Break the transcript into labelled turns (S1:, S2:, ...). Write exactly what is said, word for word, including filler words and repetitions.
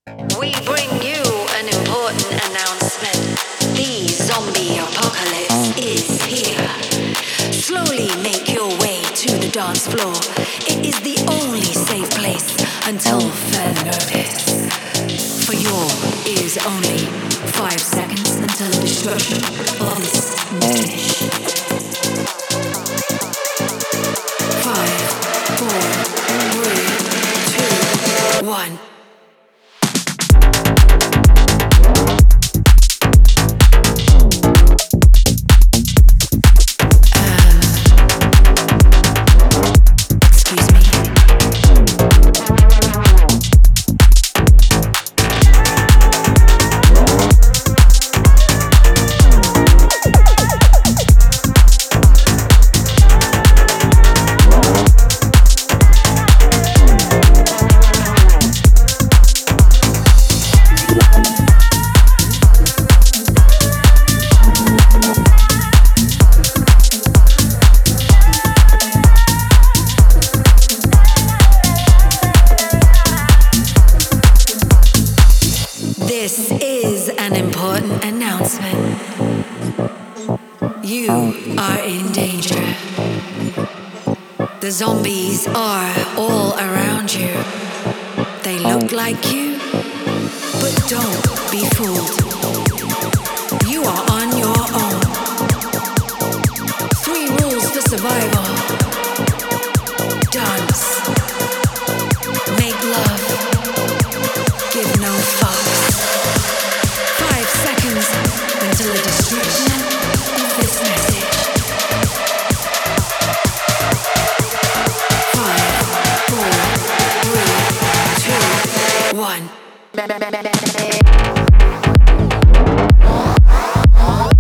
S1: We bring you an important announcement. The zombie apocalypse is here. Slowly make your way to the dance floor. It is the only safe place until further notice. For your is only five seconds until the destruction of this finish. Five, four, three, two, one. This is an important announcement. You are in danger. The zombies are all around you. They look like you, but don't be fooled. You are on your own. Three rules for survival. Dance. Make love. Give no fucks. Five seconds until the destruction of this message. Five, four, three, two, one.